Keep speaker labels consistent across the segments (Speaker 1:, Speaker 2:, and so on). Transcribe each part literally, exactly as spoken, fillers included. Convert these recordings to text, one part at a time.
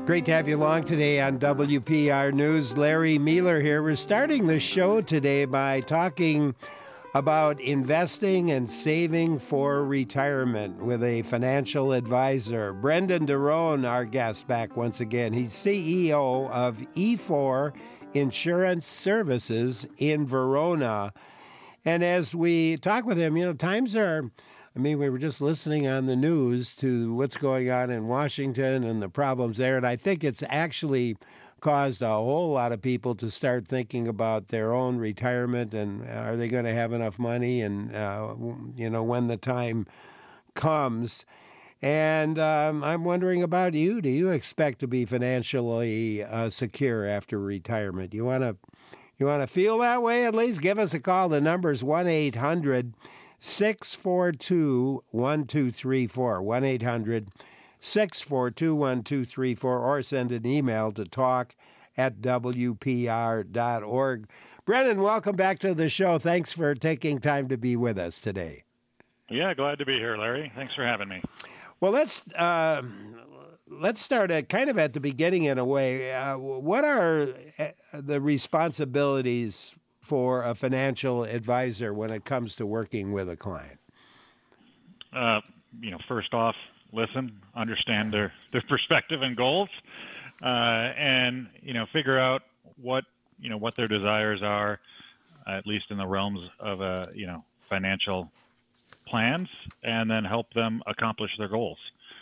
Speaker 1: Great to have you along today on W P R News. Larry Mealer here. We're starting the show today by talking about investing and saving for retirement with a financial advisor. Brendan Derone, our guest, back once again. He's C E O of E four Insurance Services in Verona. And as we talk with him, you know, times are... I mean, we were just listening on the news to what's going on in Washington and the problems there, and I think it's actually caused a whole lot of people to start thinking about their own retirement and are they going to have enough money and, uh, you know, when the time comes. And um, I'm wondering about you. Do you expect to be financially uh, secure after retirement? You want to you want to feel that way at least? Give us a call. The number's one eight hundred six four two one two three four, one eight hundred six four two one two three four, or send an email to talk at w p r dot org. Brendan, welcome back to the show. Thanks for taking time to be with us today.
Speaker 2: Yeah, glad to be here, Larry. Thanks for having me.
Speaker 1: Well, let's uh, let's start at kind of at the beginning in a way. Uh, what are the responsibilities for a financial advisor when it comes to working with a client?
Speaker 2: Uh, you know, first off, listen, understand their, their perspective and goals, uh, and, you know, figure out what, you know, what their desires are, at least in the realms of, uh, you know, financial plans, and then help them accomplish their goals.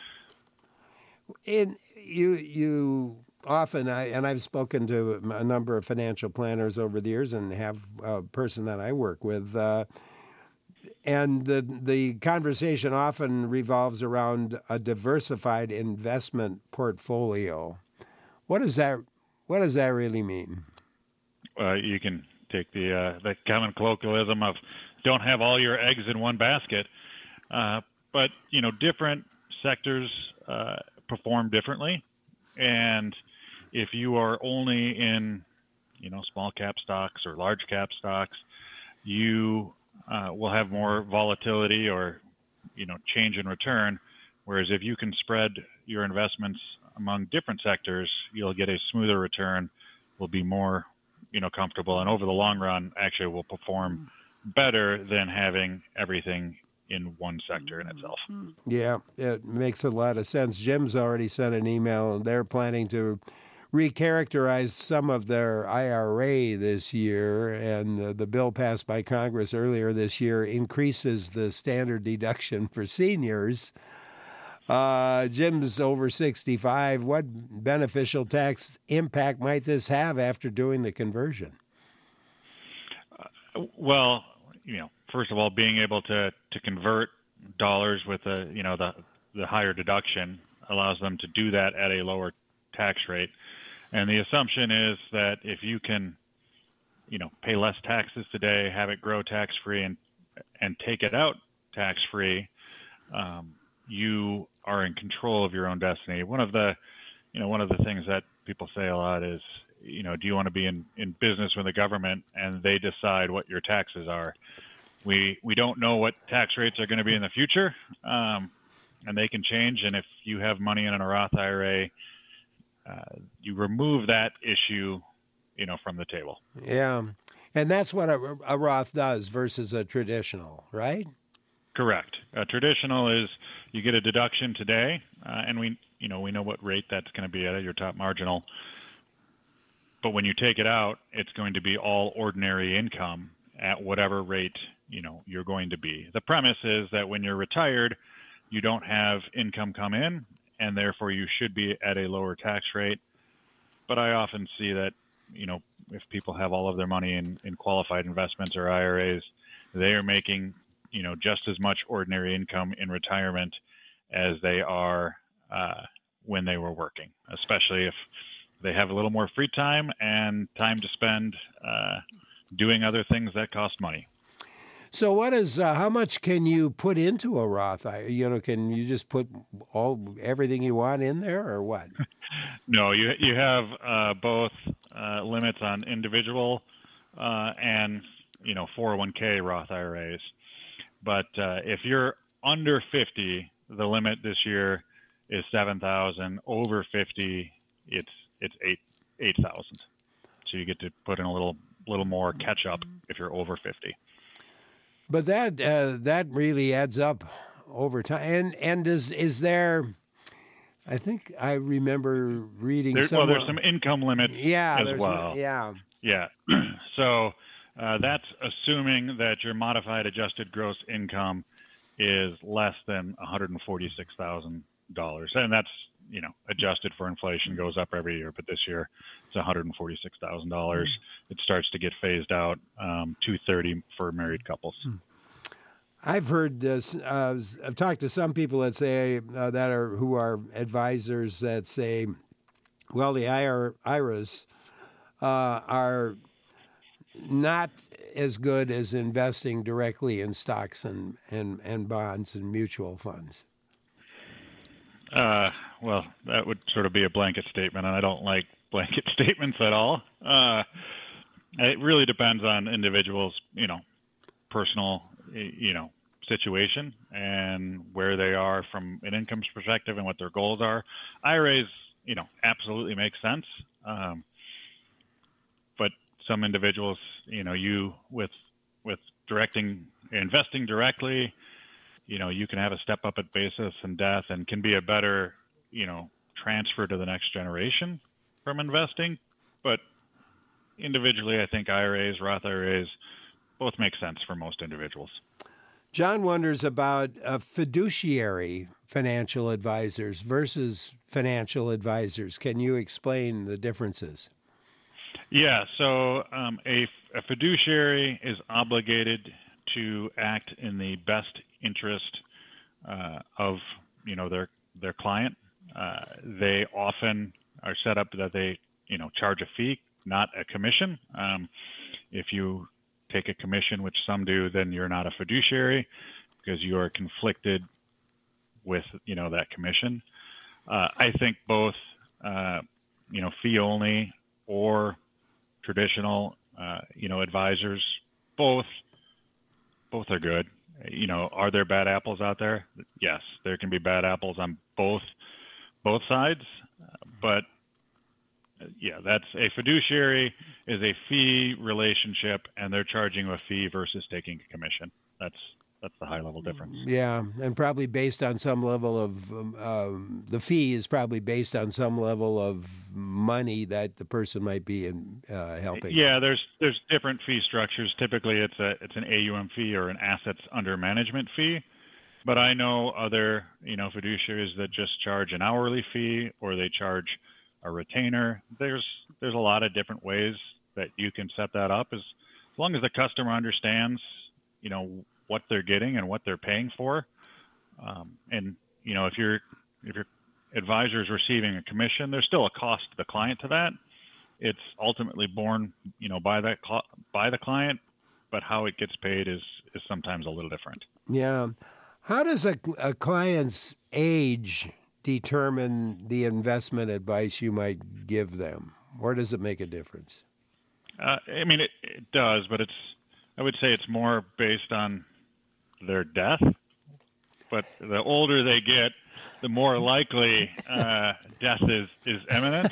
Speaker 1: In you, you, Often, I, and I've spoken to a number of financial planners over the years and have a person that I work with, uh, and the the conversation often revolves around a diversified investment portfolio. What does that What does that really mean?
Speaker 2: Uh, you can take the uh, the common colloquialism of "don't have all your eggs in one basket," uh, but you know, different sectors uh, perform differently, and if you are only in, you know, small cap stocks or large cap stocks, you uh, will have more volatility or, you know, change in return. Whereas if you can spread your investments among different sectors, you'll get a smoother return, will be more, you know, comfortable, and over the long run, actually will perform better than having everything in one sector in itself.
Speaker 1: Yeah, it makes a lot of sense. Jim's already sent an email, and they're planning to recharacterize some of their I R A this year, and uh, the bill passed by Congress earlier this year increases the standard deduction for seniors. Uh, Jim's over sixty-five. What beneficial tax impact might this have after doing the conversion?
Speaker 2: Uh, well, you know, first of all, being able to, to convert dollars with a, you know, the, the higher deduction allows them to do that at a lower tax rate. And the assumption is that if you can, you know, pay less taxes today, have it grow tax-free, and and take it out tax-free, um, you are in control of your own destiny. One of the, you know, one of the things that people say a lot is, you know, do you want to be in, in business with the government and they decide what your taxes are? We we don't know what tax rates are going to be in the future, um, and they can change. And if you have money in a Roth I R A, Uh, you remove that issue, you know, from the table.
Speaker 1: Yeah, and that's what a, a Roth does versus a traditional, right?
Speaker 2: Correct. A traditional is you get a deduction today, uh, and we, you know, we know what rate that's going to be at your top marginal. But when you take it out, it's going to be all ordinary income at whatever rate, you know, you're going to be. The premise is that when you're retired, you don't have income come in, and therefore you should be at a lower tax rate. But I often see that, you know, if people have all of their money in, in qualified investments or I R As, they are making, you know, just as much ordinary income in retirement as they are uh, when they were working, especially if they have a little more free time and time to spend uh, doing other things that cost money.
Speaker 1: So what is, uh, how much can you put into a Roth? You know, can you just put all, everything you want in there, or what?
Speaker 2: No, you you have uh, both uh, limits on individual uh, and, you know, four oh one k Roth I R As. But uh, if you're under fifty, the limit this year is seven thousand. Over fifty, it's it's eight eight thousand. So you get to put in a little little more catch up if you're over fifty.
Speaker 1: But that uh, that really adds up over time. And and is is there? I think I remember reading.
Speaker 2: There,
Speaker 1: somewhere,
Speaker 2: well, there's some income limits
Speaker 1: yeah,
Speaker 2: as well.
Speaker 1: Yeah.
Speaker 2: Yeah. So uh, that's assuming that your modified adjusted gross income is less than one hundred forty-six thousand dollars, and that's, you know, adjusted for inflation, goes up every year, but this year it's one hundred forty-six thousand dollars. Mm. It starts to get phased out, um, two hundred thirty thousand dollars for married couples. Mm.
Speaker 1: I've heard, uh, uh, I've talked to some people that say uh, that are who are advisors that say, well, the I R As uh, are not as good as investing directly in stocks and, and, and bonds and mutual funds.
Speaker 2: Uh, well, that would sort of be a blanket statement, and I don't like blanket statements at all. Uh, it really depends on individuals, you know, personal, you know, situation and where they are from an income perspective and what their goals are. I R As, you know, absolutely make sense. Um, but some individuals, you know, you with with directing, investing directly, you know, you can have a step up at basis and death and can be a better, you know, transfer to the next generation from investing. But individually, I think I R As, Roth I R As, both make sense for most individuals.
Speaker 1: John wonders about uh, fiduciary financial advisors versus financial advisors. Can you explain the differences?
Speaker 2: Yeah, so um, a, a fiduciary is obligated to act in the best interest uh, of, you know, their their client. Uh, they often are set up that they, you know, charge a fee, not a commission. Um, if you take a commission, which some do, then you're not a fiduciary because you are conflicted with, you know, that commission. Uh, I think both, uh, you know, fee only or traditional, uh, you know, advisors, both, both are good. You know, are there bad apples out there? Yes, there can be bad apples on both, both sides, but yeah, that's a fiduciary is a fee relationship, and they're charging a fee versus taking a commission. That's that's the high level difference.
Speaker 1: Yeah, and probably based on some level of um, um, the fee is probably based on some level of money that the person might be in, uh, helping.
Speaker 2: Yeah, there's there's different fee structures. Typically, it's a it's an A U M fee or an assets under management fee. But I know other, you know, fiduciaries that just charge an hourly fee or they charge a retainer. There's there's a lot of different ways that you can set that up as, as long as the customer understands, you know, what they're getting and what they're paying for. Um, and, you know, if your if your advisor is receiving a commission, there's still a cost to the client to that. It's ultimately borne, you know, by that cl- by the client, but how it gets paid is is sometimes a little different.
Speaker 1: Yeah. How does a, a client's age determine the investment advice you might give them? Or does it make a difference?
Speaker 2: Uh, I mean, it, it does, but it's, I would say it's more based on their death. But the older they get, the more likely uh, death is, is imminent.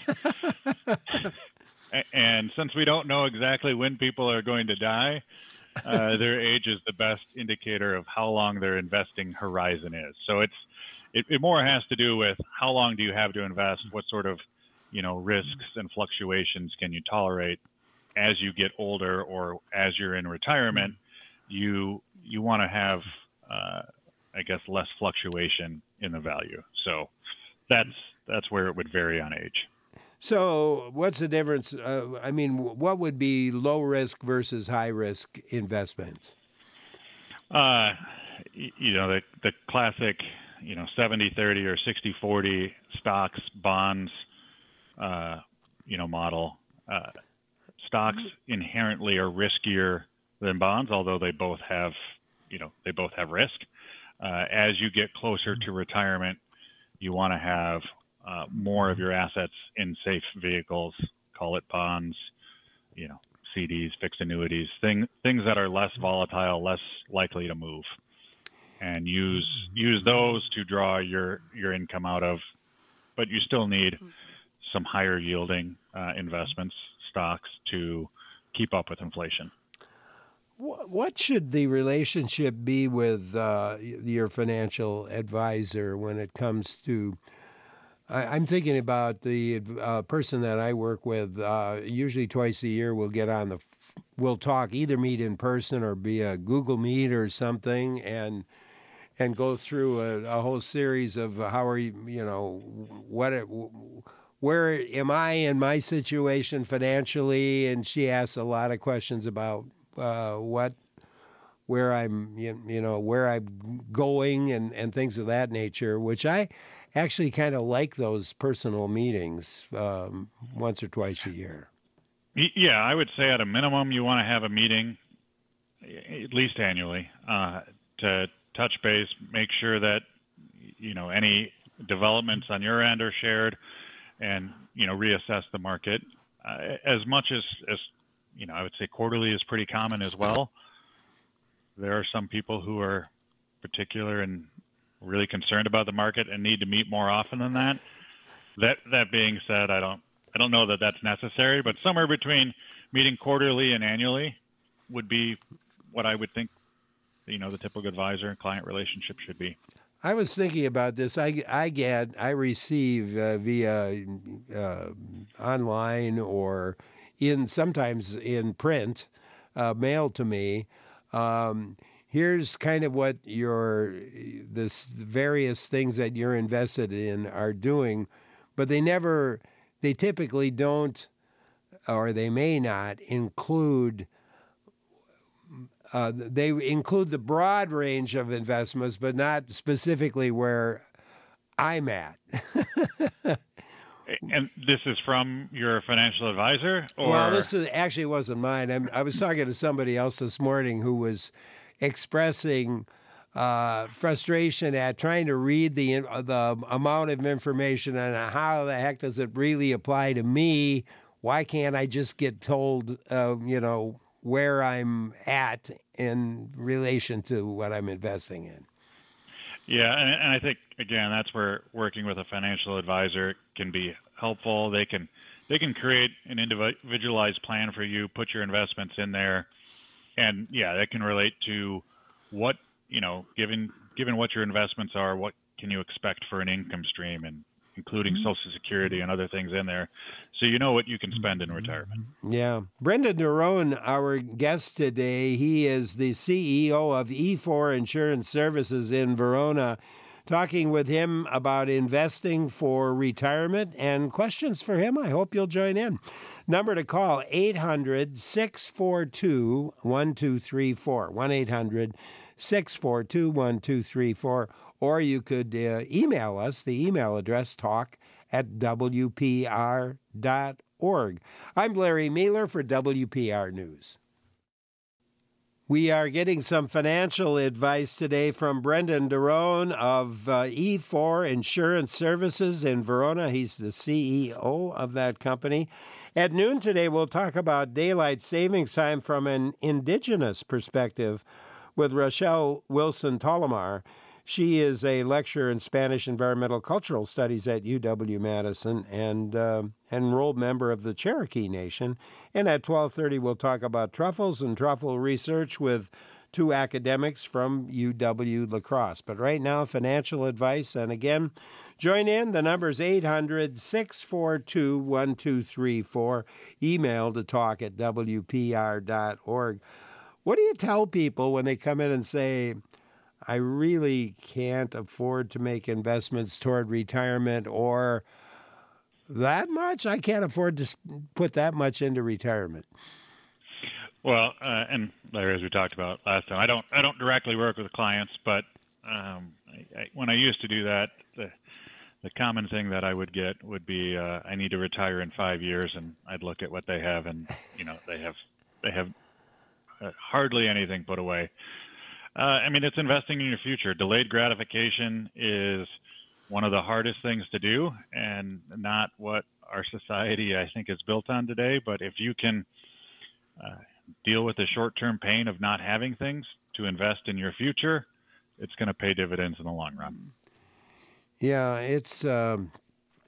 Speaker 2: And since we don't know exactly when people are going to die, uh, their age is the best indicator of how long their investing horizon is. So it's, it, it more has to do with how long do you have to invest, what sort of, you know, risks and fluctuations can you tolerate as you get older or as you're in retirement. You you want to have, uh, I guess, less fluctuation in the value. So that's that's where it would vary on age.
Speaker 1: So what's the difference? Uh, I mean, what would be low risk versus high risk investments?
Speaker 2: Uh, you know, the the classic, you know, seventy thirty or sixty forty stocks, bonds, uh, you know, model. Uh, stocks inherently are riskier than bonds, although they both have, you know, they both have risk. Uh, as you get closer to retirement, you want to have uh, more of your assets in safe vehicles, call it bonds, you know, C Ds, fixed annuities, thing, things that are less volatile, less likely to move, and use use those to draw your, your income out of. But you still need some higher yielding uh, investments, stocks, to keep up with inflation.
Speaker 1: What should the relationship be with uh, your financial advisor when it comes to? I, I'm thinking about the uh, person that I work with. Uh, usually twice a year, we'll get on the, we'll talk, either meet in person or be a Google Meet or something, and and go through a, a whole series of how are you, you know, what, it, where am I in my situation financially? And she asks a lot of questions about uh, what, where I'm, you, you know, where I'm going and, and things of that nature, which I actually kind of like those personal meetings um, once or twice a year.
Speaker 2: Yeah, I would say at a minimum you want to have a meeting at least annually uh, to touch base, make sure that, you know, any developments on your end are shared, and, you know, reassess the market. Uh, as much as, as, you know, I would say quarterly is pretty common as well. There are some people who are particular and really concerned about the market and need to meet more often than that. That that being said, I don't I don't know that that's necessary, but somewhere between meeting quarterly and annually would be what I would think, you know, the typical advisor and client relationship should be.
Speaker 1: I was thinking about this. I, I get, I receive uh, via uh, online or in sometimes in print, uh, mailed to me. Um, here's kind of what your this various things that you're invested in are doing, but they never, they typically don't, or they may not include. Uh, they include the broad range of investments, but not specifically where I'm at.
Speaker 2: And this is from your financial advisor? Or?
Speaker 1: Well, this is, actually wasn't mine. I'm, I was talking to somebody else this morning who was expressing uh, frustration at trying to read the the amount of information and how the heck does it really apply to me? Why can't I just get told, uh, you know, where I'm at in relation to what I'm investing in?
Speaker 2: Yeah, and, and I think, again, that's where working with a financial advisor can be helpful. They can they can create an individualized plan for you, put your investments in there, and yeah, that can relate to what, you know, given given what your investments are, what can you expect for an income stream, and including mm-hmm. Social Security and other things in there, so you know what you can spend in retirement.
Speaker 1: Yeah. Brendan Derone, our guest today, he is the C E O of E four Insurance Services in Verona, talking with him about investing for retirement and questions for him. I hope you'll join in. Number to call, eight hundred, six four two, one two three four, one eight hundred, six four two, one two three four. Or you could uh, email us, the email address, talk at W P R dot org. I'm Larry Mealer for W P R News. We are getting some financial advice today from Brendan Derone of uh, E four Insurance Services in Verona. He's the C E O of that company. At noon today, we'll talk about daylight savings time from an indigenous perspective with Rochelle Wilson-Tolomar. She is a lecturer in Spanish Environmental Cultural Studies at U W-Madison and uh, enrolled member of the Cherokee Nation. And at twelve thirty, we'll talk about truffles and truffle research with two academics from U W-La Crosse. But right now, financial advice. And again, join in. The number's eight hundred, six four two, one two three four. Email to talk at W P R dot org. What do you tell people when they come in and say, I really can't afford to make investments toward retirement, or that much? I can't afford to put that much into retirement.
Speaker 2: Well, uh, and Larry, as we talked about last time, I don't I don't directly work with clients, but um, I, I, when I used to do that, the, the common thing that I would get would be uh, I need to retire in five years, and I'd look at what they have, and you know they have they have uh, hardly anything put away. Uh, I mean, it's investing in your future. Delayed gratification is one of the hardest things to do, and not what our society, I think, is built on today. But if you can uh, deal with the short-term pain of not having things to invest in your future, it's going to pay dividends in the long run.
Speaker 1: Yeah, it's um,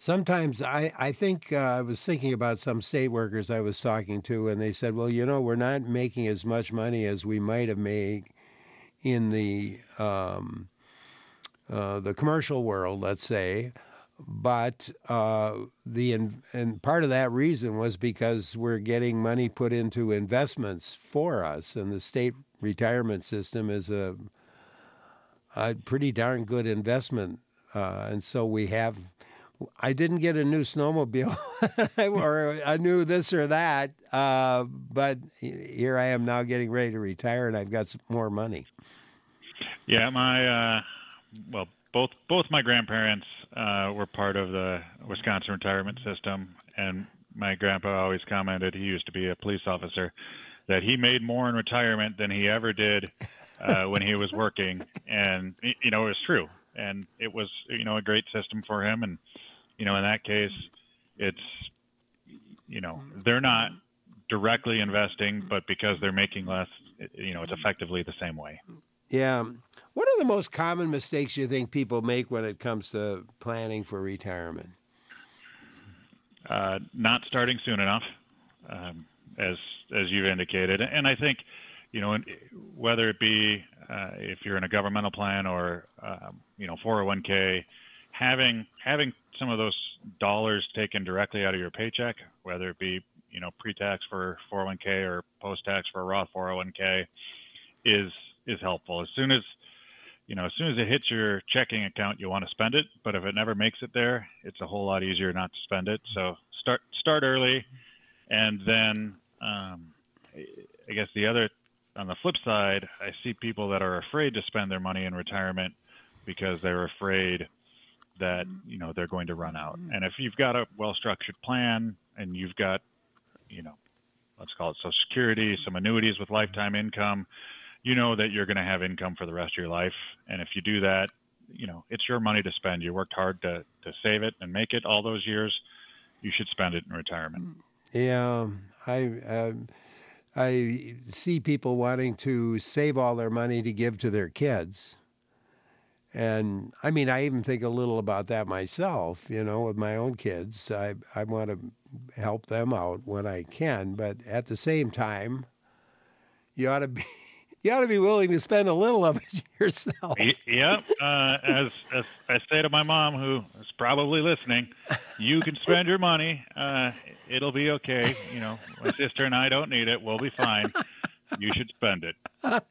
Speaker 1: Sometimes I, I think uh, I was thinking about some state workers I was talking to, and they said, well, you know, we're not making as much money as we might have made in the um, uh, the commercial world, let's say. But uh, the and part of that reason was because we're getting money put into investments for us, and the state retirement system is a, a pretty darn good investment, uh, and so we have. I didn't get a new snowmobile or a new this or that, uh, but here I am now getting ready to retire, and I've got some more money.
Speaker 2: Yeah, my uh, well, both both my grandparents uh, were part of the Wisconsin retirement system, and my grandpa always commented, he used to be a police officer, that he made more in retirement than he ever did uh, when he was working, and you know it was true, and it was you know a great system for him, and. You know, in that case, it's, you know, they're not directly investing, but because they're making less, you know, it's effectively the same way.
Speaker 1: Yeah. What are the most common mistakes you think people make when it comes to planning for retirement?
Speaker 2: Uh, not starting soon enough, um, as as you've indicated. And I think, you know, whether it be uh, if you're in a governmental plan or, um, you know, four oh one k, having having some of those dollars taken directly out of your paycheck, whether it be, you know, pre-tax for four oh one k or post-tax for a Roth four oh one k, is is helpful. As soon as, you know, as soon as it hits your checking account, you want to spend it. But if it never makes it there, it's a whole lot easier not to spend it. So start start early, and then um, I guess the other, on the flip side, I see people that are afraid to spend their money in retirement because they're afraid that, you know, they're going to run out. And if you've got a well-structured plan and you've got, you know, let's call it Social Security, some annuities with lifetime income, you know that you're going to have income for the rest of your life. And if you do that, you know, it's your money to spend. You worked hard to, to save it and make it all those years. You should spend it in retirement.
Speaker 1: Yeah, I uh, I see people wanting to save all their money to give to their kids. And I mean, I even think a little about that myself, you know, with my own kids. I, I want to help them out when I can. But at the same time, you ought to be, you ought to be willing to spend a little of it yourself.
Speaker 2: Yeah. Uh, as, as I say to my mom, who is probably listening, you can spend your money. Uh, it'll be okay. You know, my sister and I don't need it. We'll be fine. You should spend it.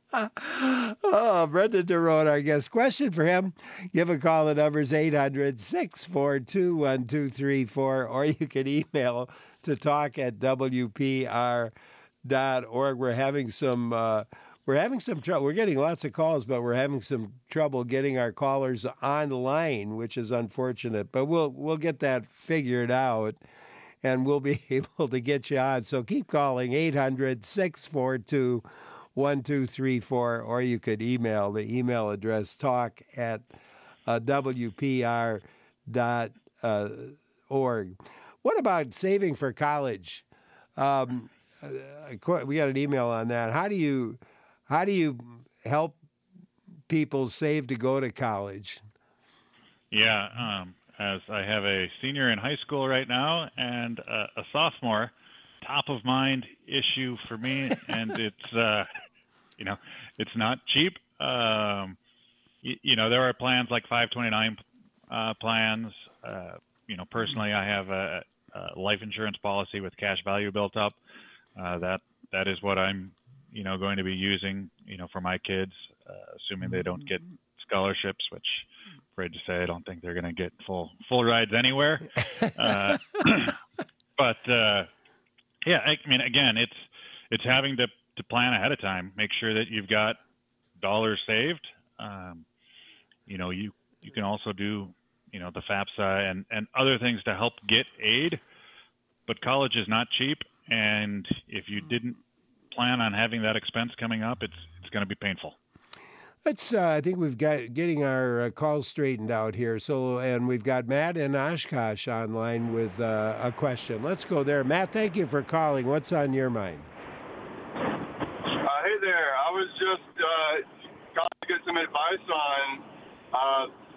Speaker 1: Oh, Brendan DeRoe, our guest. Question for him. Give a call. The number's eight hundred, six four two, one two three four, or you can email to talk at W P R dot org. We're having some uh, we're having some trouble. We're getting lots of calls, but we're having some trouble getting our callers online, which is unfortunate. But we'll we'll get that figured out, and we'll be able to get you on. So keep calling, eight hundred, six four two, one two three four, or you could email. The email address, talk at uh, W P R dot org. What about saving for college? Um, we got an email on that. How do you, how do you help people save to go to college?
Speaker 2: Yeah, um, as I have a senior in high school right now and a, a sophomore, top of mind issue for me, and it's uh, you know it's not cheap. Um, you, you know there are plans like five twenty-nine uh, plans. Uh, you know personally, I have a, a life insurance policy with cash value built up. Uh, that that is what I'm you know going to be using you know for my kids, uh, assuming they don't get scholarships, which I'm afraid to say I don't think they're going to get full full rides anywhere. Uh, but uh, yeah, I mean, again, it's it's having to, to plan ahead of time. Make sure that you've got dollars saved. Um, you know, you you can also do you know the FAFSA and, and other things to help get aid. But college is not cheap, and if you didn't plan on having that expense coming up, it's it's going to be painful.
Speaker 1: Let's. Uh, I think we've got getting our uh, calls straightened out here. So, and we've got Matt in Oshkosh online with uh, a question. Let's go there, Matt. Thank you for calling. What's on your mind?
Speaker 3: Uh, hey there. I was just uh, calling to get some advice on uh,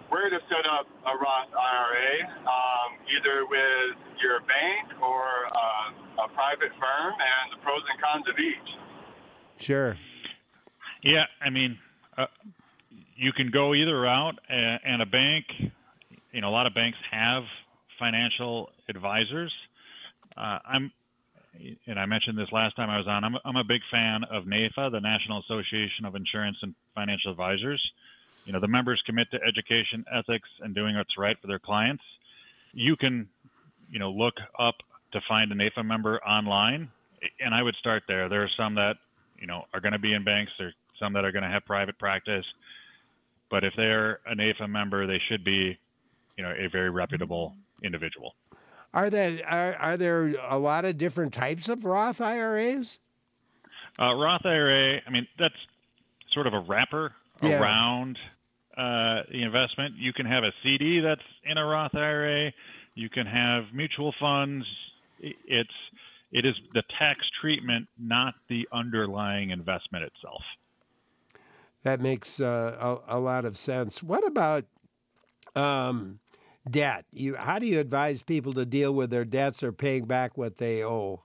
Speaker 3: where to set up a Roth I R A, um, either with your bank or uh, a private firm, and the pros and cons of each.
Speaker 1: Sure.
Speaker 2: Yeah, I mean, uh, you can go either route, and, and a bank, you know, a lot of banks have financial advisors. Uh, I'm, and I mentioned this last time I was on, I'm, I'm a big fan of NAIFA, the National Association of Insurance and Financial Advisors. You know, the members commit to education, ethics, and doing what's right for their clients. You can, you know, look up to find a NAIFA member online, and I would start there. There are some that, you know, are going to be in banks. There's some that are going to have private practice. But if they're a NAIFA member, they should be, you know, a very reputable individual.
Speaker 1: Are there are, are there a lot of different types of Roth I R As?
Speaker 2: Uh, Roth I R A, I mean, that's sort of a wrapper
Speaker 1: yeah.
Speaker 2: around uh, the investment. You can have a C D that's in a Roth I R A. You can have mutual funds. It's it is the tax treatment, not the underlying investment itself.
Speaker 1: That makes uh, a, a lot of sense. What about um, debt? You, how do you advise people to deal with their debts or paying back what they owe?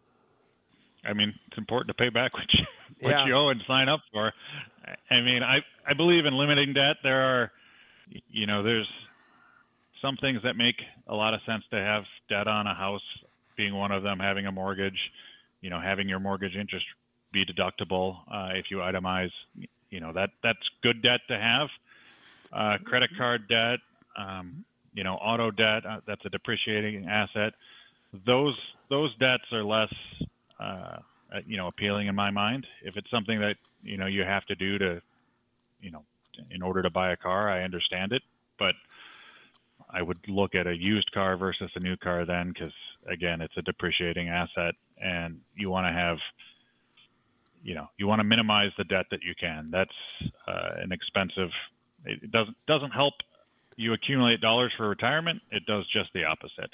Speaker 2: I mean, it's important to pay back what you, what
Speaker 1: yeah.
Speaker 2: you owe and sign up for. I mean, I, I believe in limiting debt. There are, you know, there's some things that make a lot of sense to have debt on, a house being one of them, having a mortgage, you know, having your mortgage interest be deductible uh, if you itemize. You know, that that's good debt to have. Uh, credit card debt, um, you know, auto debt, uh, that's a depreciating asset. Those those debts are less, uh, you know, appealing in my mind. If it's something that, you know, you have to do to, you know, in order to buy a car, I understand it. But I would look at a used car versus a new car then, because, again, it's a depreciating asset, and you want to have, you know, you want to minimize the debt that you can. That's uh, an expensive. It doesn't doesn't help you accumulate dollars for retirement. It does just the opposite.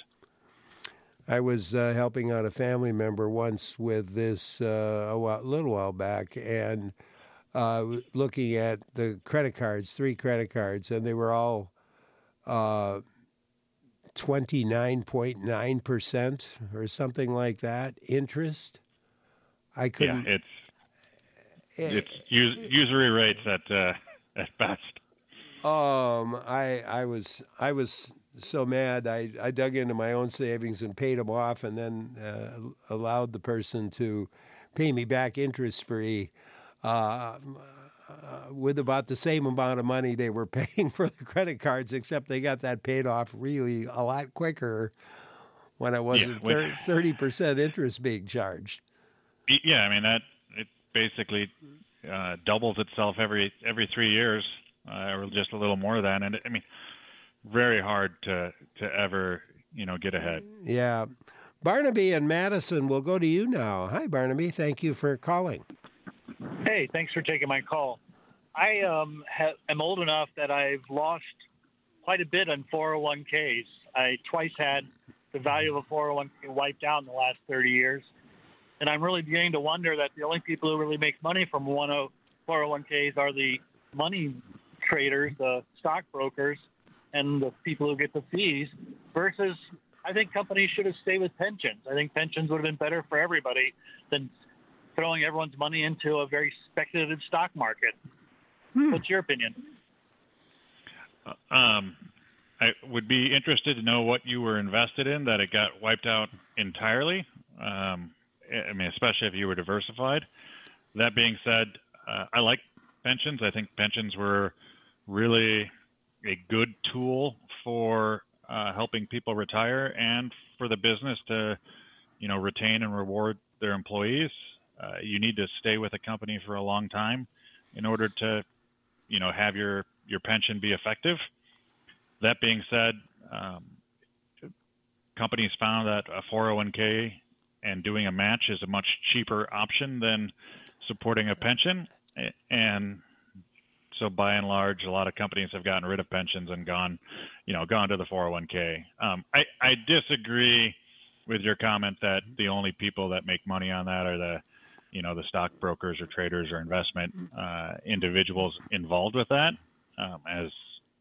Speaker 1: I was uh, helping out a family member once with this uh, a while, little while back, and uh, looking at the credit cards, three credit cards, and they were all uh, twenty-nine point nine percent or something like that interest. I couldn't.
Speaker 2: Yeah, it's. It's us- usury rates at uh, at best.
Speaker 1: Um, I I was I was so mad. I, I dug into my own savings and paid them off, and then uh, allowed the person to pay me back interest free, uh, uh, with about the same amount of money they were paying for the credit cards, except they got that paid off really a lot quicker when it wasn't
Speaker 2: yeah,
Speaker 1: thirty percent interest being charged.
Speaker 2: Yeah, I mean that. Basically uh, doubles itself every every three years, uh, or just a little more than. And I mean, very hard to to ever you know get ahead.
Speaker 1: Yeah, Barnaby and Madison, we'll go to you now. Hi, Barnaby. Thank you for calling.
Speaker 4: Hey, thanks for taking my call. I um, ha- am old enough that I've lost quite a bit on four oh one k's. I twice had the value of a four oh one k wiped out in the last thirty years. And I'm really beginning to wonder that the only people who really make money from four oh one k's are the money traders, the stockbrokers, and the people who get the fees, versus I think companies should have stayed with pensions. I think pensions would have been better for everybody than throwing everyone's money into a very speculative stock market. Hmm. What's your opinion?
Speaker 2: Um, I would be interested to know what you were invested in that it got wiped out entirely. Um, I mean, especially if you were diversified. That being said, uh, I like pensions. I think pensions were really a good tool for uh, helping people retire and for the business to, you know, retain and reward their employees. Uh, you need to stay with a company for a long time in order to, you know, have your, your pension be effective. That being said, um, companies found that a four oh one k and doing a match is a much cheaper option than supporting a pension. And so by and large, a lot of companies have gotten rid of pensions and gone, you know, gone to the four oh one k. Um, I, I disagree with your comment that the only people that make money on that are the, you know, the stockbrokers or traders or investment uh, individuals involved with that. Um, as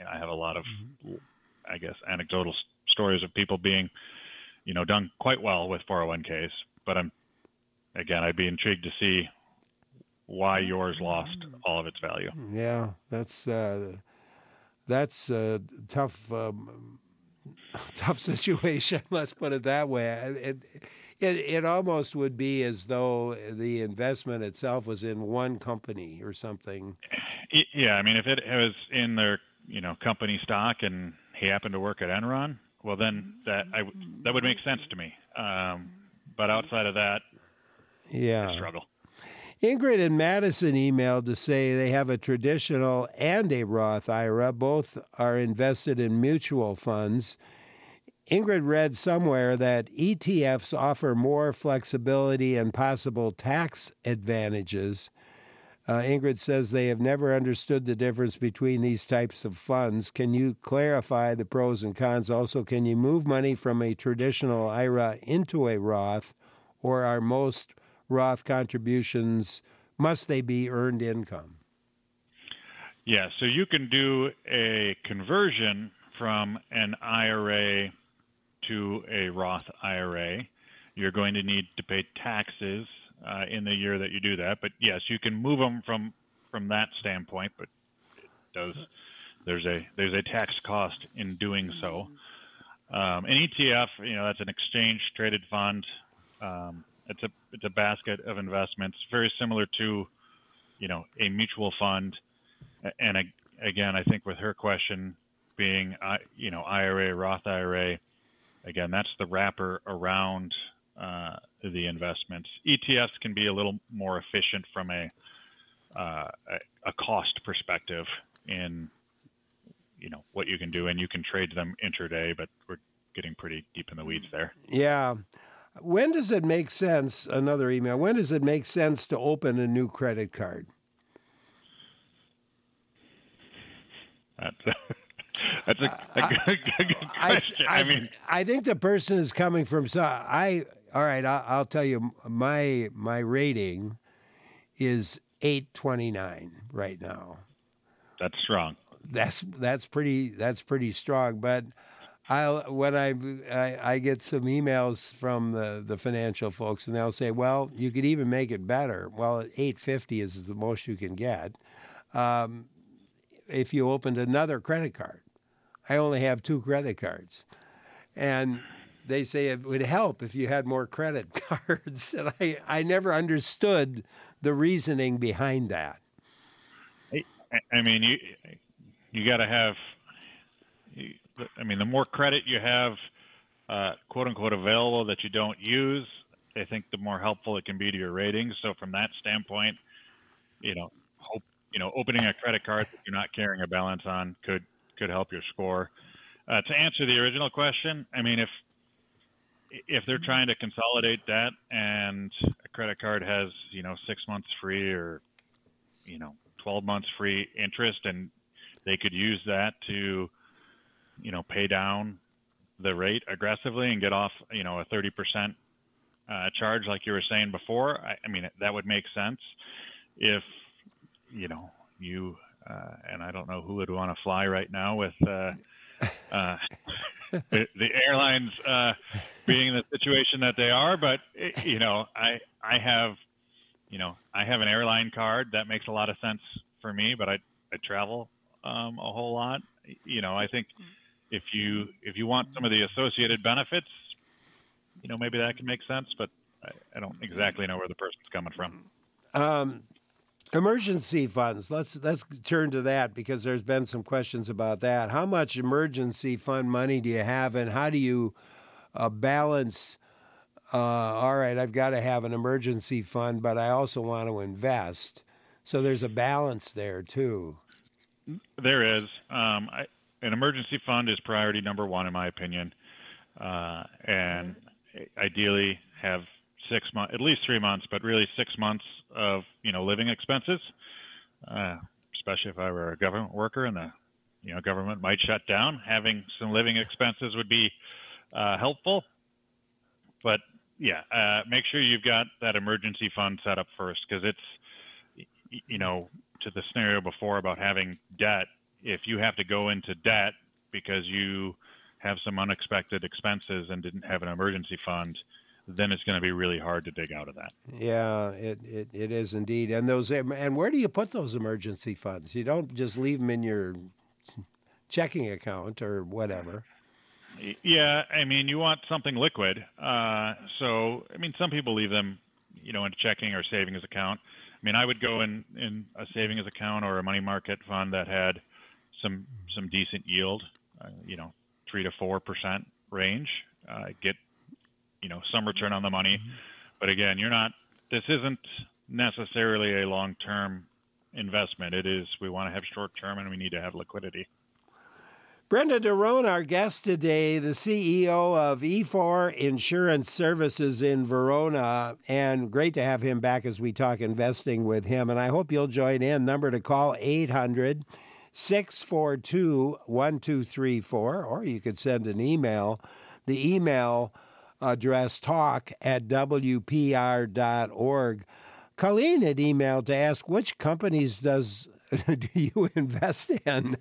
Speaker 2: you know, I have a lot of, I guess, anecdotal s- stories of people being, you know, done quite well with four oh one k's. But I'm, again, I'd be intrigued to see why yours lost all of its value.
Speaker 1: Yeah, that's uh, that's a tough um, tough situation. Let's put it that way. It, it it almost would be as though the investment itself was in one company or something.
Speaker 2: Y- Yeah, I mean, if it was in their, you know, company stock and he happened to work at Enron, well, then that I w- that would make sense to me. Um, but outside of that,
Speaker 1: Yeah.
Speaker 2: I struggle.
Speaker 1: Ingrid and Madison emailed to say they have a traditional and a Roth I R A. Both are invested in mutual funds. Ingrid read somewhere that E T Fs offer more flexibility and possible tax advantages. Uh, Ingrid says they have never understood the difference between these types of funds. Can you clarify the pros and cons? Also, can you move money from a traditional I R A into a Roth, or are most Roth contributions, must they be earned income?
Speaker 2: Yeah, so you can do a conversion from an I R A to a Roth I R A. You're going to need to pay taxes uh, in the year that you do that. But yes, you can move them from from that standpoint. But it does there's a there's a tax cost in doing so. Um, an E T F, you know, that's an exchange traded fund. Um, it's a it's a basket of investments, very similar to, you know, a mutual fund. And again, I think with her question being, uh, you know, I R A, Roth I R A, again, that's the wrapper around uh, the investments. E T Fs can be a little more efficient from a uh, a, a cost perspective in, you know, what you can do, and you can trade them intraday, but we're getting pretty deep in the weeds there.
Speaker 1: Yeah. When does it make sense, another email, when does it make sense to open a new credit card?
Speaker 2: That's a, that's a, a, good, a good question. I,
Speaker 1: I,
Speaker 2: I mean,
Speaker 1: I think the person is coming from. So I, all right, I'll, I'll tell you, my my rating is eight twenty-nine right now.
Speaker 2: That's strong.
Speaker 1: That's that's pretty that's pretty strong. But I when I, I I get some emails from the, the financial folks, and they'll say, well, you could even make it better. Well, eight fifty is the most you can get. Um, if you opened another credit card. I only have two credit cards. And they say it would help if you had more credit cards. And I, I never understood the reasoning behind that.
Speaker 2: I, I mean, you you got to have, I mean, the more credit you have, uh, quote unquote, available that you don't use, I think the more helpful it can be to your ratings. So from that standpoint, you know, hope, you know, opening a credit card that you're not carrying a balance on could could help your score. Uh, to answer the original question, I mean, if if they're trying to consolidate debt and a credit card has, you know, six months free or, you know, twelve months free interest, and they could use that to, you know, pay down the rate aggressively and get off, you know, a thirty percent uh, charge like you were saying before, I, I mean, that would make sense. If, you know, you, uh, and I don't know who would want to fly right now with uh, uh, the, the airlines uh, being in the situation that they are, but, you know, I, I have, you know, I have an airline card that makes a lot of sense for me, but I, I travel um, a whole lot. You know, I think if you, if you want some of the associated benefits, you know, maybe that can make sense, but I, I don't exactly know where the person's coming from.
Speaker 1: Um, emergency funds. Let's let's turn to that because there's been some questions about that. How much emergency fund money do you have, and how do you uh, balance? Uh, all right, I've got to have an emergency fund, but I also want to invest. So there's a balance there too.
Speaker 2: There is. Um, I, an emergency fund is priority number one, in my opinion, uh, and ideally have six months, at least three months, but really six months of, you know, living expenses, uh, especially if I were a government worker and the, you know, government might shut down. Having some living expenses would be uh, helpful. But yeah, uh, make sure you've got that emergency fund set up first, because it's, you know, to the scenario before about having debt, if you have to go into debt because you have some unexpected expenses and didn't have an emergency fund, then it's going to be really hard to dig out of that.
Speaker 1: Yeah, it, it, it is indeed. And those and where do you put those emergency funds? You don't just leave them in your checking account or whatever.
Speaker 2: Yeah, I mean, you want something liquid. Uh, so, I mean, some people leave them, you know, in a checking or savings account. I mean, I would go in, in a savings account or a money market fund that had some some decent yield, uh, you know, three to four percent range. Uh, get you know, some return on the money. But again, you're not, this isn't necessarily a long-term investment. It is, we want to have short-term and we need to have liquidity.
Speaker 1: Brendan Derone, our guest today, the C E O of E four Insurance Services in Verona, and great to have him back as we talk investing with him. And I hope you'll join in. Number to call, eight hundred, six four two, one two three four, or you could send an email. The email address talk at w p r dot org. Colleen had emailed to ask, which companies does do you invest in?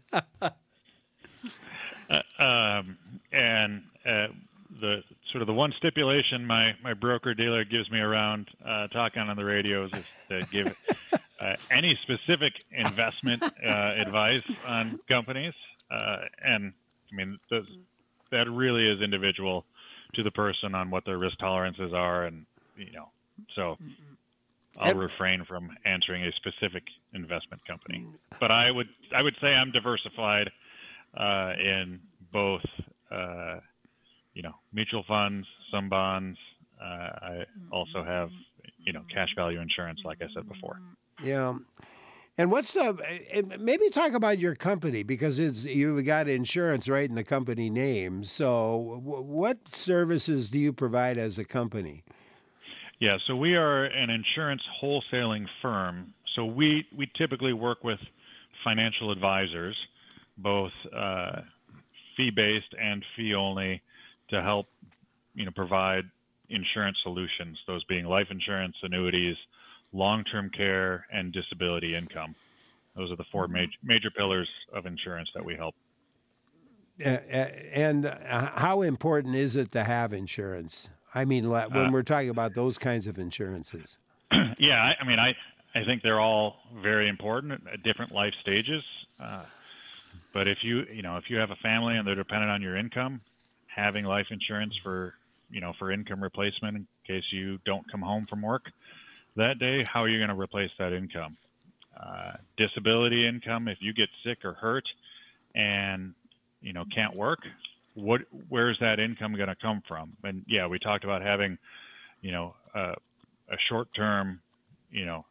Speaker 2: uh, um, and uh, the sort of the one stipulation my, my broker dealer gives me around uh, talking on the radios is to give uh, any specific investment uh, advice on companies. Uh, and I mean, those, that really is individual to the person on what their risk tolerances are. And, you know, so I'll refrain from answering a specific investment company, but I would, I would say I'm diversified uh, in both, uh, you know, mutual funds, some bonds. Uh, I also have, you know, cash value insurance, like I said before.
Speaker 1: Yeah. And what's the, maybe talk about your company, because it's, you've got insurance right in the company name. So what services do you provide as a company?
Speaker 2: Yeah, so we are an insurance wholesaling firm. So we, we typically work with financial advisors, both uh, fee-based and fee-only, to help, you know, provide insurance solutions, those being life insurance, annuities, long-term care, and disability income. Those are the four major major pillars of insurance that we help.
Speaker 1: Uh, and how important is it to have insurance? I mean, when uh, we're talking about those kinds of insurances.
Speaker 2: Yeah, I, I mean, I, I think they're all very important at different life stages. Uh, but if you, you know, if you have a family and they're dependent on your income, having life insurance for, you know, for income replacement in case you don't come home from work that day, how are you going to replace that income? Uh, disability income, if you get sick or hurt and, you know, can't work, what, where's that income going to come from? And yeah, we talked about having, you know, uh, a short-term, you know,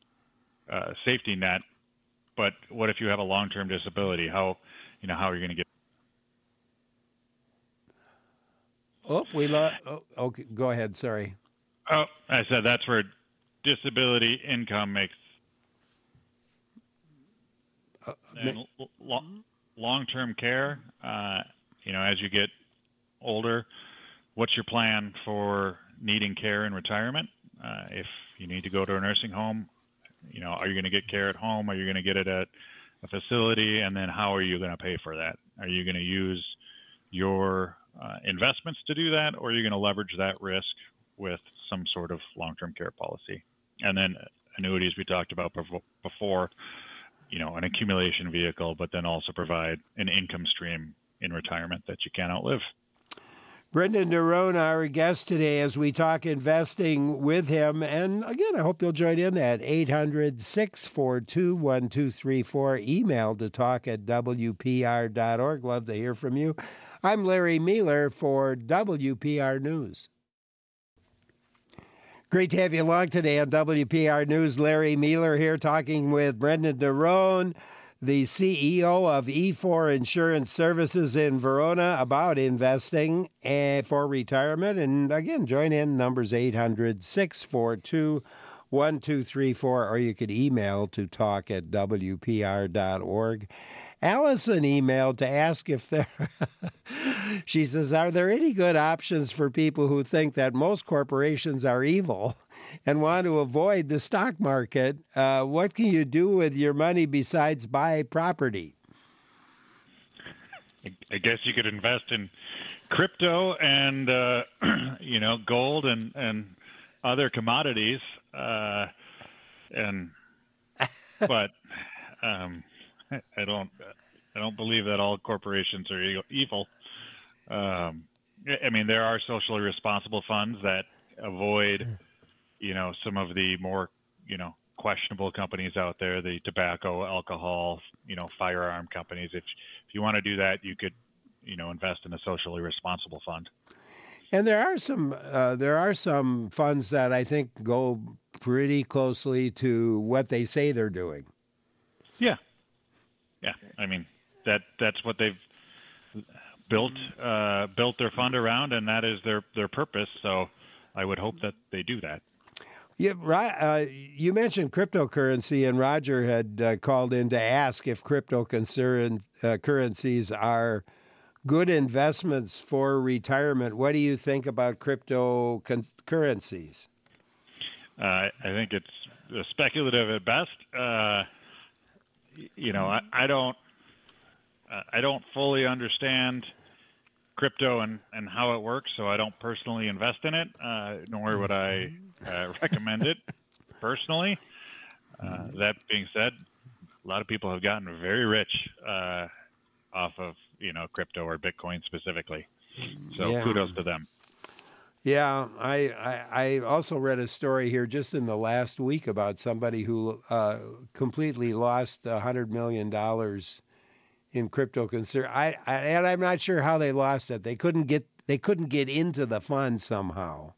Speaker 2: uh, safety net, but what if you have a long-term disability? How, you know, how are you going to get?
Speaker 1: Oh, we lost. Oh, okay, go ahead. Sorry.
Speaker 2: Oh, I said that's where disability income makes
Speaker 1: uh,
Speaker 2: and lo- long-term care. Uh, you know, as you get older, what's your plan for needing care in retirement? Uh, if you need to go to a nursing home, you know, are you going to get care at home? Are you going to get it at a facility? And then how are you going to pay for that? Are you going to use your uh, investments to do that, or are you going to leverage that risk with some sort of long-term care policy? And then annuities we talked about before, you know, an accumulation vehicle, but then also provide an income stream in retirement that you can't outlive.
Speaker 1: Brendan Derone, our guest today, as we talk investing with him. And again, I hope you'll join in that eight hundred, six four two, one two three four. Email to talk at w p r dot org. Love to hear from you. I'm Larry Mealer for W P R News. Great to have you along today on W P R News. Larry Mealer here talking with Brendan Derone, the C E O of E four Insurance Services in Verona, about investing for retirement. And again, join in. Numbers eight hundred, six four two, one two three four, or you could email to talk at w p r dot org. Allison emailed to ask if there, she says, are there any good options for people who think that most corporations are evil and want to avoid the stock market? Uh, what can you do with your money besides buy property?
Speaker 2: I guess you could invest in crypto and uh, you know gold and and other commodities, uh, and but um, I don't I don't believe that all corporations are e- evil. Um, I mean, there are socially responsible funds that avoid, you know, some of the more, you know, questionable companies out there, the tobacco, alcohol, you know, firearm companies. If if you want to do that, you could, you know, invest in a socially responsible fund.
Speaker 1: And there are some uh, there are some funds that I think go pretty closely to what they say they're doing.
Speaker 2: Yeah, yeah. I mean, that that's what they've built uh, built their fund around, and that is their their purpose. So I would hope that they do that.
Speaker 1: Yeah, right. Uh, you mentioned cryptocurrency, and Roger had uh, called in to ask if cryptocurrencies uh, are good investments for retirement. What do you think about cryptocurrencies?
Speaker 2: Uh, I think it's speculative at best. Uh, you know, I, I don't uh, I don't fully understand crypto and, and how it works, so I don't personally invest in it, uh, nor would I uh, recommend it personally. Uh, that being said, a lot of people have gotten very rich uh, off of, you know, crypto or Bitcoin specifically. So
Speaker 1: yeah.
Speaker 2: kudos to them.
Speaker 1: Yeah, I, I I also read a story here just in the last week about somebody who uh, completely lost one hundred million dollars in cryptocurrency. I, I and I'm not sure how they lost it. They couldn't get they couldn't get into the fund somehow.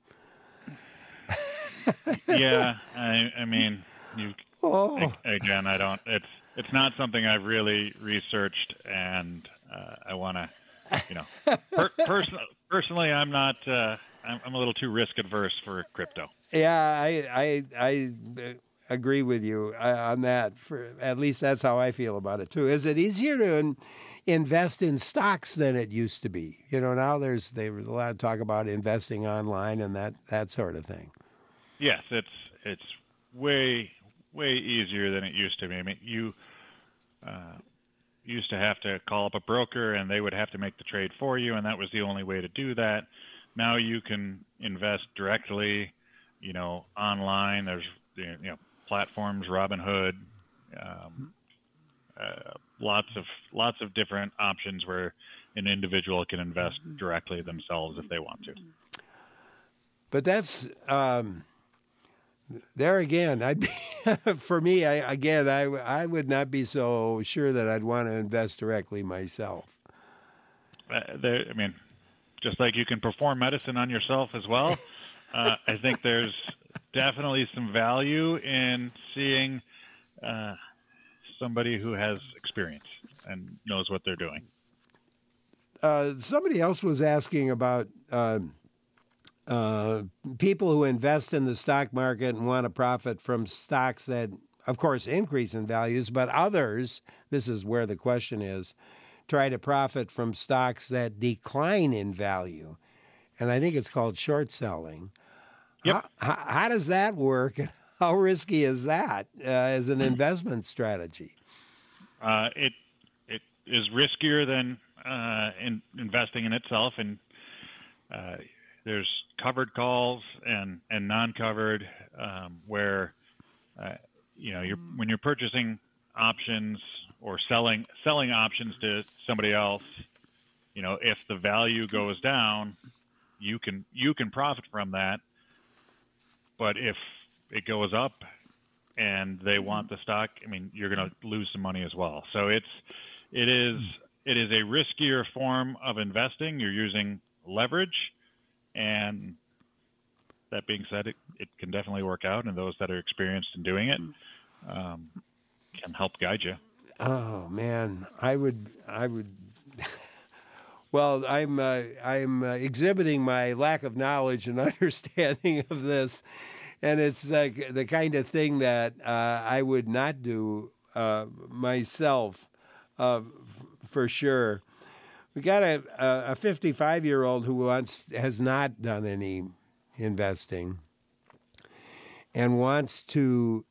Speaker 2: yeah, I, I mean, you
Speaker 1: oh.
Speaker 2: I, again, I don't. It's it's not something I've really researched, and uh, I want to, you know, per, person, personally, I'm not. Uh, I'm, I'm a little too risk adverse for crypto.
Speaker 1: Yeah, I I I agree with you on that. For at least that's how I feel about it too. Is it easier to in, invest in stocks than it used to be? You know, now there's there's a lot of talk about investing online and that that sort of thing.
Speaker 2: Yes, it's it's way way easier than it used to be. I mean, you uh, used to have to call up a broker and they would have to make the trade for you, and that was the only way to do that. Now you can invest directly, you know, online. There's you know platforms, Robinhood, um, uh, lots of lots of different options where an individual can invest directly themselves if they want to.
Speaker 1: But that's um, there again. I'd be, for me, I, again, I I would not be so sure that I'd want to invest directly myself.
Speaker 2: Uh, there, I mean. Just like you can perform medicine on yourself as well, uh, I think there's definitely some value in seeing uh, somebody who has experience and knows what they're doing.
Speaker 1: Uh, somebody else was asking about uh, uh, people who invest in the stock market and want to profit from stocks that, of course, increase in values, but others, this is where the question is, try to profit from stocks that decline in value. And I think it's called short selling.
Speaker 2: Yep.
Speaker 1: How, how, how does that work? How risky is that uh, as an investment strategy?
Speaker 2: Uh, it it is riskier than uh, in investing in itself. And uh, there's covered calls and, and non-covered um, where, uh, you know, you're when you're purchasing options or selling selling options to somebody else, you know, if the value goes down, you can you can profit from that. But if it goes up and they want the stock, I mean, you're going to lose some money as well. So it's it is it is a riskier form of investing. You're using leverage, and that being said, it, it can definitely work out, and those that are experienced in doing it um, can help guide you.
Speaker 1: Oh man, I would, I would. Well, I'm, uh, I'm uh, exhibiting my lack of knowledge and understanding of this, and it's like the kind of thing that uh, I would not do uh, myself, uh, f- for sure. We got a a fifty-five-year-old who wants has not done any investing, and wants to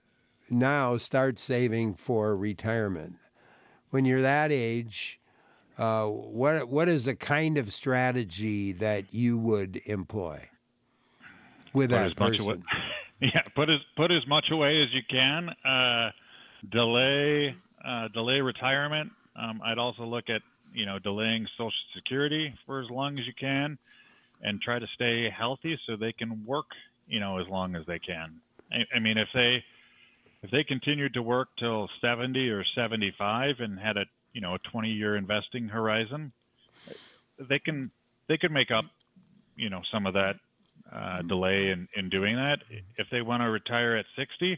Speaker 1: now start saving for retirement. When you're that age, Uh, what what is the kind of strategy that you would employ with
Speaker 2: put
Speaker 1: that
Speaker 2: as much
Speaker 1: person?
Speaker 2: away, yeah, put as put as much away as you can. Uh, delay uh, delay retirement. Um, I'd also look at you know delaying Social Security for as long as you can, and try to stay healthy so they can work you know as long as they can. I, I mean, if they if they continued to work till seventy or seventy-five and had a you know a twenty year investing horizon, they can they could make up you know some of that uh, delay in, in doing that. If they want to retire at sixty,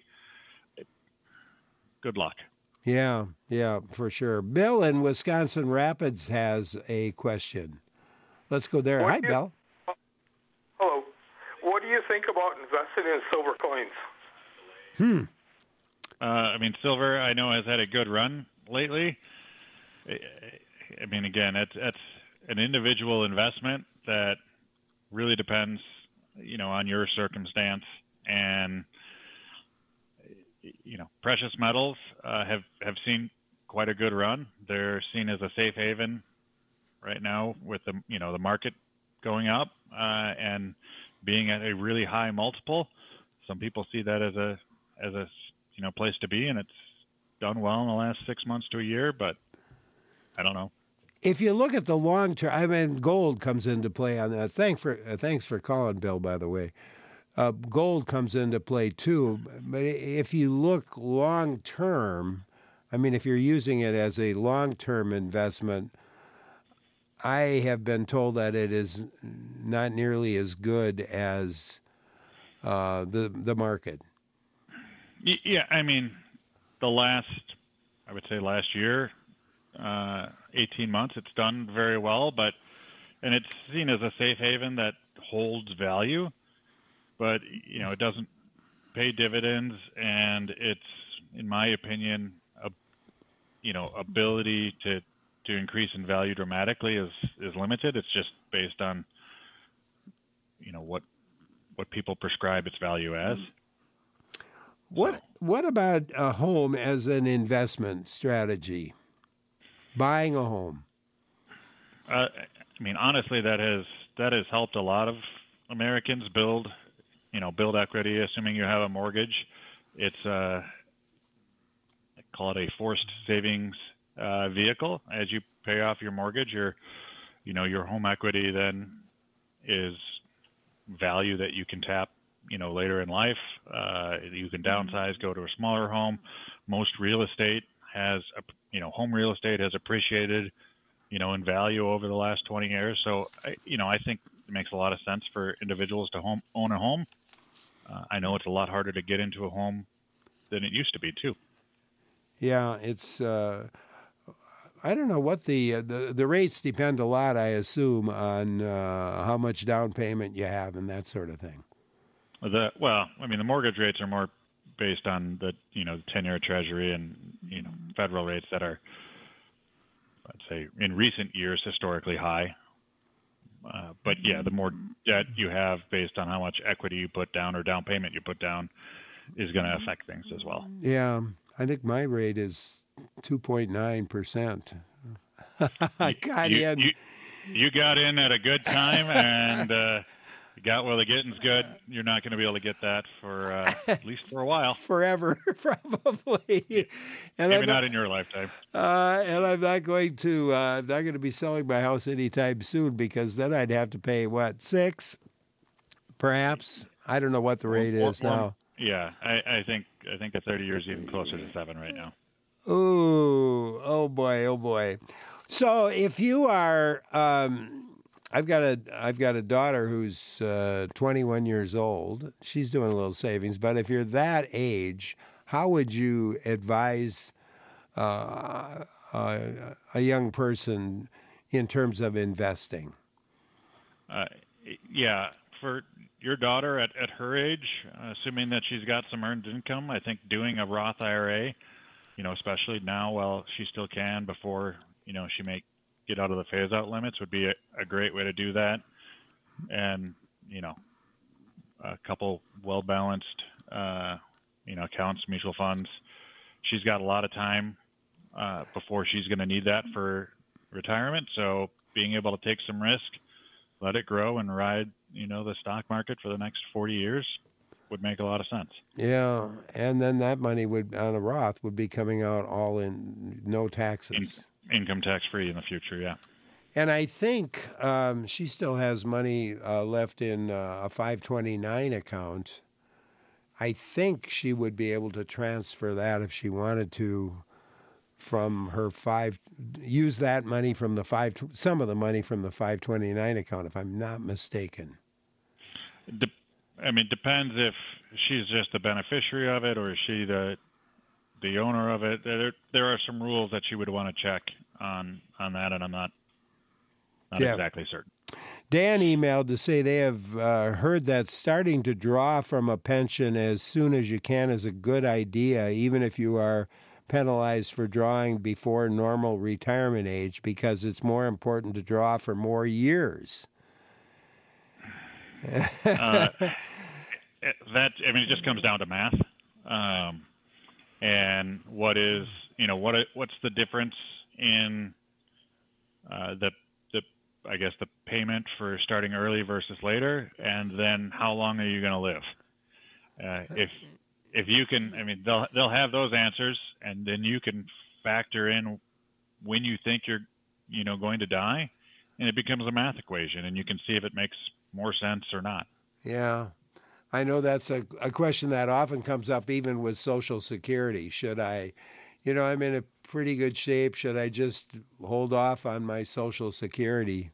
Speaker 2: good luck.
Speaker 1: Yeah, yeah, for sure. Bill in Wisconsin Rapids has a question. Let's go there.
Speaker 5: What
Speaker 1: Hi,
Speaker 5: do you-
Speaker 1: Bill.
Speaker 5: Hello. What do you think about investing in silver coins?
Speaker 1: Hmm.
Speaker 2: Uh, I mean, silver I know has had a good run lately. I mean, again, it's it's an individual investment that really depends, you know, on your circumstance. And you know, precious metals uh, have have seen quite a good run. They're seen as a safe haven right now with the you know the market going up uh, and being at a really high multiple. Some people see that as a as a you know place to be, and it's done well in the last six months to a year. But I don't know.
Speaker 1: If you look at the long term, I mean, gold comes into play on that. Thanks for uh, thanks for calling, Bill. By the way, uh, gold comes into play too. But if you look long term, I mean, if you're using it as a long term investment, I have been told that it is not nearly as good as uh, the the market.
Speaker 2: Yeah, I mean, the last I would say last year. Uh, eighteen months, it's done very well, but and it's seen as a safe haven that holds value, but you know it doesn't pay dividends, and its, in my opinion, a you know ability to to increase in value dramatically is is limited. It's just based on you know what what people prescribe its value as.
Speaker 1: What
Speaker 2: So.
Speaker 1: what about a home as an investment strategy? Buying a home.
Speaker 2: Uh, I mean, honestly, that has that has helped a lot of Americans build, you know, build equity. Assuming you have a mortgage, it's uh, I call it a forced savings uh, vehicle. As you pay off your mortgage, your, you know, your home equity then is value that you can tap, you know, later in life. Uh, you can downsize, go to a smaller home. Most real estate has, a, you know, home real estate has appreciated, you know, in value over the last twenty years. So, I, you know, I think it makes a lot of sense for individuals to home, own a home. Uh, I know it's a lot harder to get into a home than it used to be, too.
Speaker 1: Yeah, it's, uh, I don't know what the, uh, the, the rates depend a lot, I assume, on uh, how much down payment you have and that sort of thing.
Speaker 2: The, well, I mean, the mortgage rates are more based on the, you know, ten-year Treasury and, you know, federal rates that are, I'd say, in recent years, historically high. Uh, but, yeah, the more debt you have based on how much equity you put down or down payment you put down is going to affect things as well.
Speaker 1: Yeah, I think my rate is two point nine percent. I got
Speaker 2: you,
Speaker 1: in.
Speaker 2: You, you got in at a good time and uh, got where the getting's good. You're not going to be able to get that for uh, at least for a while.
Speaker 1: Forever, probably. And
Speaker 2: Maybe
Speaker 1: I'm
Speaker 2: not in your lifetime.
Speaker 1: Uh, and I'm not going to. Uh, I'm not going to be selling my house anytime soon because then I'd have to pay what six, perhaps. I don't know what the rate
Speaker 2: Or-
Speaker 1: is
Speaker 2: or-
Speaker 1: now.
Speaker 2: Yeah, I, I think I think the thirty years even closer to seven right now.
Speaker 1: Ooh, oh boy, oh boy. So if you are, um, I've got a, I've got a daughter who's uh, twenty-one years old. She's doing a little savings, but if you're that age, how would you advise uh, a, a young person in terms of investing?
Speaker 2: Uh, yeah, for your daughter at, at her age, uh, assuming that she's got some earned income, I think doing a Roth I R A, you know, especially now while she still can before, you know, she may get out of the phase out limits would be a, a great way to do that. And, you know, a couple well-balanced, uh, you know, accounts, mutual funds. She's got a lot of time uh, before she's going to need that for retirement. So being able to take some risk, let it grow, and ride, you know, the stock market for the next forty years would make a lot of sense.
Speaker 1: Yeah, and then that money would on a Roth would be coming out all in no taxes.
Speaker 2: In, income tax free in the future, yeah.
Speaker 1: And I think um, she still has money uh, left in uh, a five twenty-nine account. I think she would be able to transfer that if she wanted to from her five, use that money from the five, some of the money from the five twenty-nine account, if I'm not mistaken.
Speaker 2: De- I mean, it depends if she's just the beneficiary of it or is she the the owner of it. There, there are some rules that she would want to check on, on that, and I'm not, not
Speaker 1: yeah.
Speaker 2: exactly certain.
Speaker 1: Dan emailed to say they have uh, heard that starting to draw from a pension as soon as you can is a good idea, even if you are penalized for drawing before normal retirement age, because it's more important to draw for more years.
Speaker 2: uh, that I mean, it just comes down to math, um, and what is you know what what's the difference in uh, the the I guess the payment for starting early versus later, and then how long are you going to live? Uh, if if you can, I mean, they'll they'll have those answers, and then you can factor in when you think you're you know going to die, and it becomes a math equation, and you can see if it makes more sense or not.
Speaker 1: Yeah. I know that's a, a question that often comes up even with Social Security. Should I, you know, I'm in a pretty good shape. Should I just hold off on my Social Security?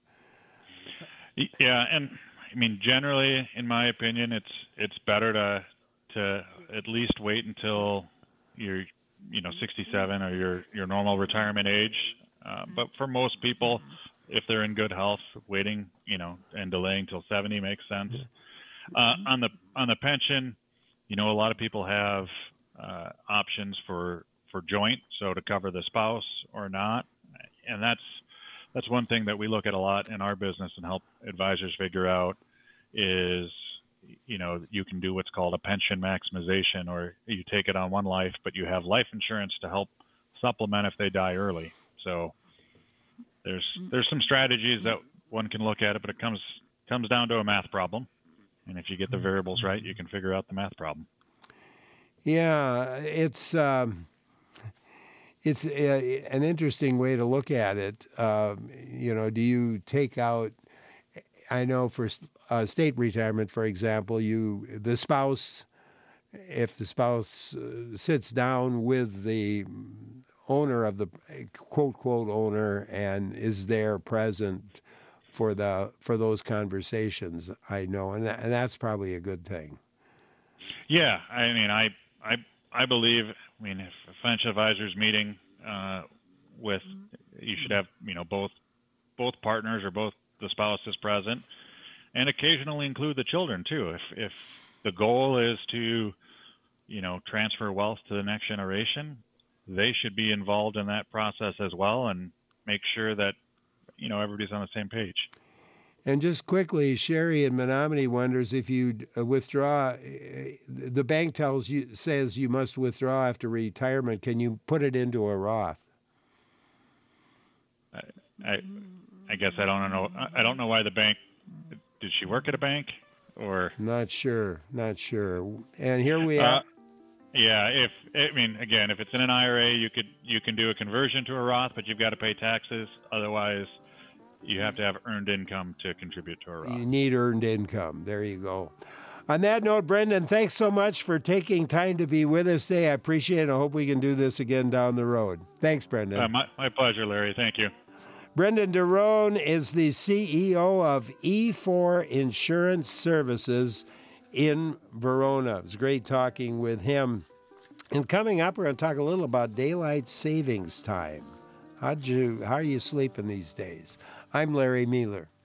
Speaker 2: Yeah, and I mean, generally, in my opinion, it's it's better to to at least wait until you're, you know, sixty-seven or your your normal retirement age. Uh, but for most people, if they're in good health, waiting, you know, and delaying till seventy makes sense. Uh, on the on the pension, you know, a lot of people have uh, options for for joint, so to cover the spouse or not, and that's that's one thing that we look at a lot in our business and help advisors figure out is, you know, you can do what's called a pension maximization, or you take it on one life, but you have life insurance to help supplement if they die early. So there's there's some strategies that one can look at it, but it comes comes down to a math problem. And if you get the variables right, you can figure out the math problem.
Speaker 1: Yeah, it's um, it's a, an interesting way to look at it. Um, you know, do you take out? I know for uh, state retirement, for example, you the spouse, if the spouse uh, sits down with the owner of the quote quote owner and is there present for the for those conversations, I know, and that, and that's probably a good thing.
Speaker 2: Yeah, I mean, I I I believe. I mean, if a financial advisor's meeting uh, with, you should have you know both both partners or both the spouses present, and occasionally include the children too. If if the goal is to you know transfer wealth to the next generation, they should be involved in that process as well, and make sure that you know, everybody's on the same page.
Speaker 1: And just quickly, Sherry in Menominee wonders if you withdraw, the bank tells you, says you must withdraw after retirement. Can you put it into a Roth?
Speaker 2: I, I, I guess I don't know. I don't know why the bank, did she work at a bank or?
Speaker 1: Not sure, not sure. And here we are. Uh,
Speaker 2: yeah, if, I mean, again, if it's in an I R A, you could, you can do a conversion to a Roth, but you've got to pay taxes. Otherwise, you have to have earned income to contribute to a Roth.
Speaker 1: You need earned income. There you go. On that note, Brendan, thanks so much for taking time to be with us today. I appreciate it. I hope we can do this again down the road. Thanks, Brendan.
Speaker 2: Uh, my, my pleasure, Larry. Thank you.
Speaker 1: Brendan DeRone is the C E O of E four Insurance Services in Verona. It was great talking with him. And coming up, we're going to talk a little about daylight savings time. How'd you, how are you sleeping these days? I'm Larry Mueller.